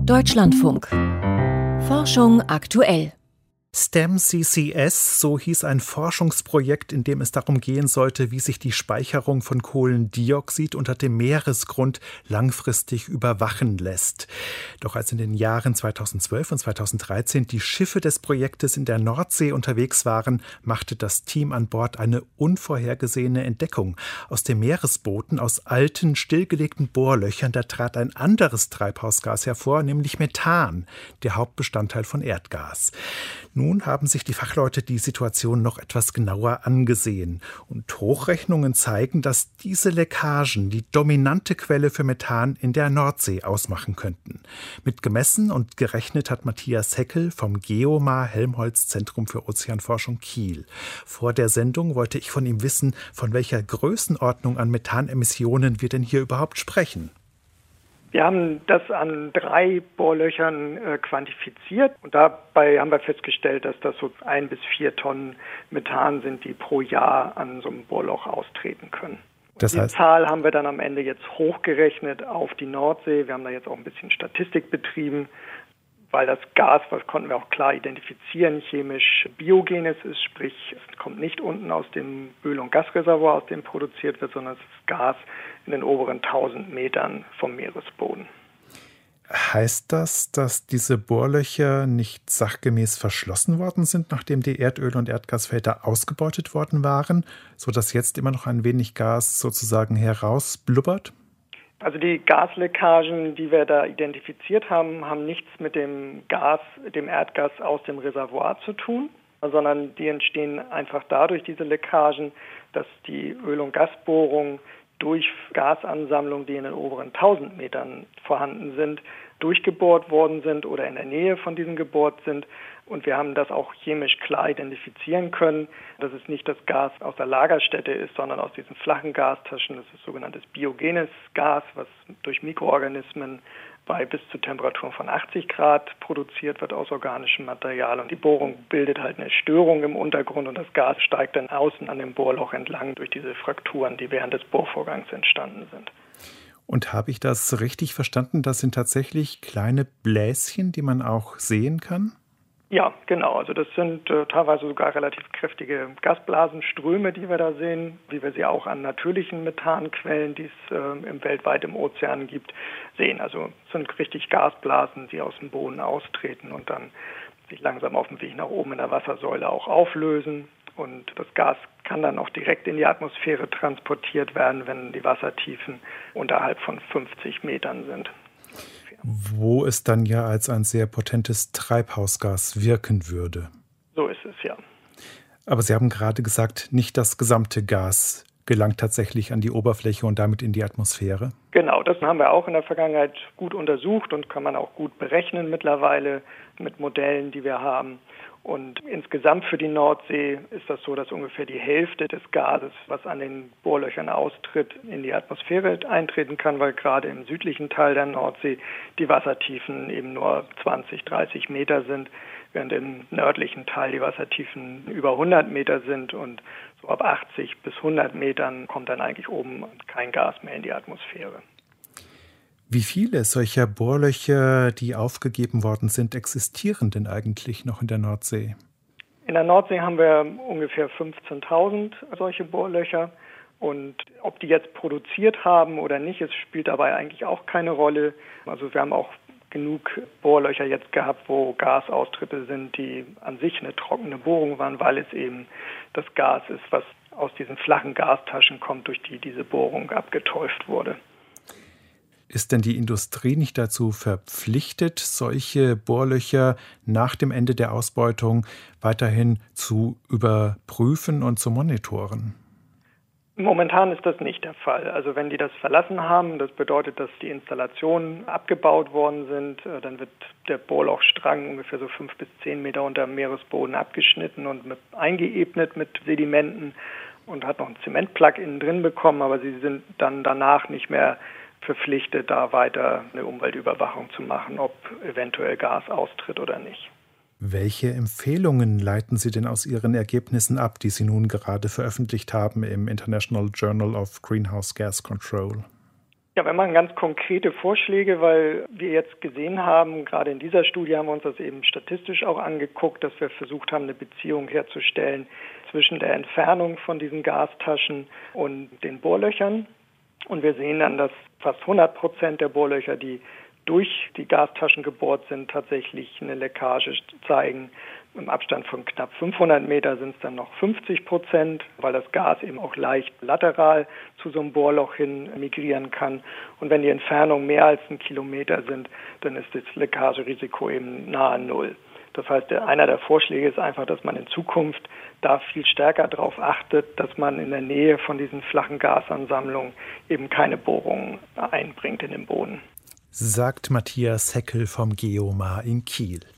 Deutschlandfunk. Forschung aktuell. STEM-CCS, so hieß ein Forschungsprojekt, in dem es darum gehen sollte, wie sich die Speicherung von Kohlendioxid unter dem Meeresgrund langfristig überwachen lässt. Doch als in den Jahren 2012 und 2013 die Schiffe des Projektes in der Nordsee unterwegs waren, machte das Team an Bord eine unvorhergesehene Entdeckung. Aus dem Meeresboden, aus alten, stillgelegten Bohrlöchern, da trat ein anderes Treibhausgas hervor, nämlich Methan, der Hauptbestandteil von Erdgas. Nun haben sich die Fachleute die Situation noch etwas genauer angesehen. Und Hochrechnungen zeigen, dass diese Leckagen die dominante Quelle für Methan in der Nordsee ausmachen könnten. Mit gemessen und gerechnet hat Matthias Heckel vom GEOMAR Helmholtz Zentrum für Ozeanforschung Kiel. Vor der Sendung wollte ich von ihm wissen, von welcher Größenordnung an Methanemissionen wir denn hier überhaupt sprechen. Wir haben das an 3 Bohrlöchern quantifiziert und dabei haben wir festgestellt, dass das so 1 bis 4 Tonnen Methan sind, die pro Jahr an so einem Bohrloch austreten können. Das heißt, die Zahl haben wir dann am Ende jetzt hochgerechnet auf die Nordsee. Wir haben da jetzt auch ein bisschen Statistik betrieben, weil das Gas, das konnten wir auch klar identifizieren, chemisch biogenes ist, sprich es kommt nicht unten aus dem Öl- und Gasreservoir, aus dem produziert wird, sondern es ist Gas in den oberen 1000 Metern vom Meeresboden. Heißt das, dass diese Bohrlöcher nicht sachgemäß verschlossen worden sind, nachdem die Erdöl- und Erdgasfelder ausgebeutet worden waren, sodass jetzt immer noch ein wenig Gas sozusagen herausblubbert? Also die Gasleckagen, die wir da identifiziert haben, haben nichts mit dem Erdgas aus dem Reservoir zu tun, sondern die entstehen einfach dadurch, diese Leckagen, dass die Öl- und Gasbohrungen durch Gasansammlung, die in den oberen 1000 Metern vorhanden sind, durchgebohrt worden sind oder in der Nähe von diesen gebohrt sind. Und wir haben das auch chemisch klar identifizieren können, dass es nicht das Gas aus der Lagerstätte ist, sondern aus diesen flachen Gastaschen. Das ist sogenanntes biogenes Gas, was durch Mikroorganismen bei bis zu Temperaturen von 80 Grad produziert wird aus organischem Material. Und die Bohrung bildet halt eine Störung im Untergrund und das Gas steigt dann außen an dem Bohrloch entlang durch diese Frakturen, die während des Bohrvorgangs entstanden sind. Und habe ich das richtig verstanden? Das sind tatsächlich kleine Bläschen, die man auch sehen kann? Ja, genau. Also das sind teilweise sogar relativ kräftige Gasblasenströme, die wir da sehen, wie wir sie auch an natürlichen Methanquellen, die es weltweit im Ozean gibt, sehen. Also es sind richtig Gasblasen, die aus dem Boden austreten und dann sich langsam auf dem Weg nach oben in der Wassersäule auch auflösen. Und das Gas kann dann auch direkt in die Atmosphäre transportiert werden, wenn die Wassertiefen unterhalb von 50 Metern sind. Wo es dann ja als ein sehr potentes Treibhausgas wirken würde. So ist es, ja. Aber Sie haben gerade gesagt, nicht das gesamte Gas gelangt tatsächlich an die Oberfläche und damit in die Atmosphäre? Genau, das haben wir auch in der Vergangenheit gut untersucht und kann man auch gut berechnen mittlerweile mit Modellen, die wir haben. Und insgesamt für die Nordsee ist das so, dass ungefähr die Hälfte des Gases, was an den Bohrlöchern austritt, in die Atmosphäre eintreten kann, weil gerade im südlichen Teil der Nordsee die Wassertiefen eben nur 20, 30 Meter sind, während im nördlichen Teil die Wassertiefen über 100 Meter sind und so ab 80 bis 100 Metern kommt dann eigentlich oben kein Gas mehr in die Atmosphäre. Wie viele solcher Bohrlöcher, die aufgegeben worden sind, existieren denn eigentlich noch in der Nordsee? In der Nordsee haben wir ungefähr 15.000 solche Bohrlöcher. Und ob die jetzt produziert haben oder nicht, es spielt dabei eigentlich auch keine Rolle. Also wir haben auch genug Bohrlöcher jetzt gehabt, wo Gasaustritte sind, die an sich eine trockene Bohrung waren, weil es eben das Gas ist, was aus diesen flachen Gastaschen kommt, durch die diese Bohrung abgetäuft wurde. Ist denn die Industrie nicht dazu verpflichtet, solche Bohrlöcher nach dem Ende der Ausbeutung weiterhin zu überprüfen und zu monitoren? Momentan ist das nicht der Fall. Also wenn die das verlassen haben, das bedeutet, dass die Installationen abgebaut worden sind, dann wird der Bohrlochstrang ungefähr so 5 bis 10 Meter unter dem Meeresboden abgeschnitten und eingeebnet mit Sedimenten und hat noch einen Zementplug innen drin bekommen, aber sie sind dann danach nicht mehr verpflichtet, da weiter eine Umweltüberwachung zu machen, ob eventuell Gas austritt oder nicht. Welche Empfehlungen leiten Sie denn aus Ihren Ergebnissen ab, die Sie nun gerade veröffentlicht haben im International Journal of Greenhouse Gas Control? Ja, wir machen ganz konkrete Vorschläge, weil wir jetzt gesehen haben, gerade in dieser Studie haben wir uns das eben statistisch auch angeguckt, dass wir versucht haben, eine Beziehung herzustellen zwischen der Entfernung von diesen Gastaschen und den Bohrlöchern. Und wir sehen dann, dass fast 100% der Bohrlöcher, die durch die Gastaschen gebohrt sind, tatsächlich eine Leckage zeigen. Im Abstand von knapp 500 Meter sind es dann noch 50%, weil das Gas eben auch leicht lateral zu so einem Bohrloch hin migrieren kann. Und wenn die Entfernungen mehr als 1 Kilometer sind, dann ist das Leckagerisiko eben nahe Null. Das heißt, einer der Vorschläge ist einfach, dass man in Zukunft da viel stärker darauf achtet, dass man in der Nähe von diesen flachen Gasansammlungen eben keine Bohrungen einbringt in den Boden. Sagt Matthias Heckel vom Geomar in Kiel.